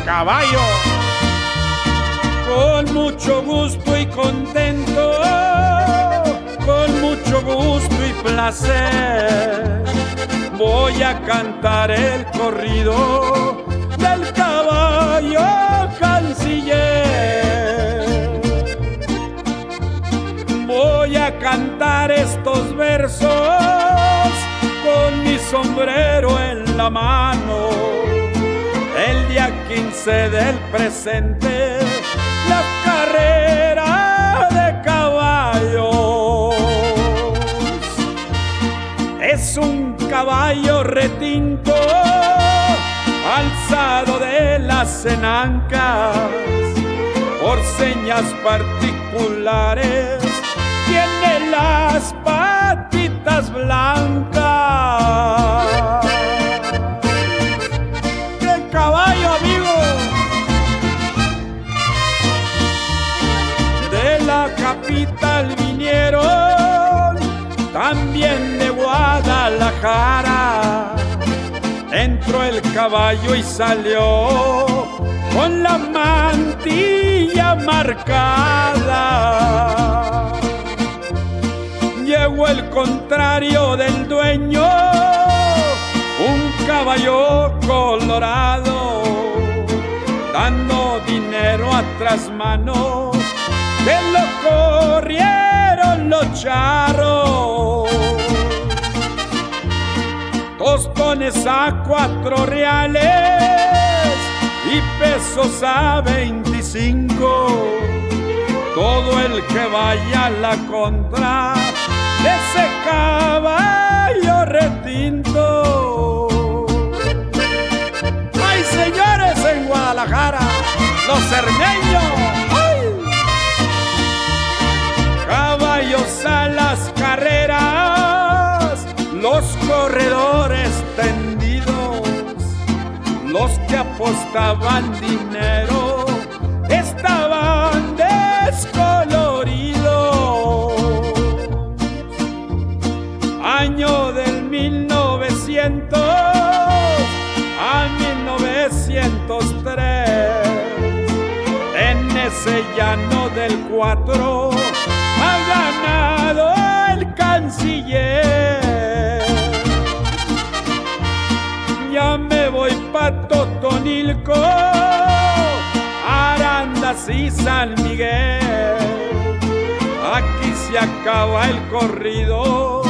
caballo. Con mucho gusto y contento, con mucho gusto y placer, voy a cantar el corrido del caballo canciller. Voy a cantar estos versos con mi sombrero en la mano, el día 15 del presente, la carrera de caballos. Es un caballo retinto, alzado de las enancas, por señas particulares, tiene las patitas blancas. ¡Qué caballo, amigo! De la capital vinieron, también de Guadalajara. Entró el caballo y salió con la mantilla marcada. Llegó el contrario del dueño, un caballo colorado, dando dinero a trasmano, que lo corrieron los charros. Tostones a 4 reales y pesos a 25. Todo el que vaya a la contra de ese caballo retinto. ¡Ay, señores, en Guadalajara, los cermeños! ¡Ay! Caballos a las carreras, los corredores tendidos, los que apostaban dinero estaban descoloridos. Año del 1900 a 1903, en ese llano del 4 ha ganado el canciller. Ya me voy pa' Totonilco, Arandas y San Miguel. Aquí se acaba el corrido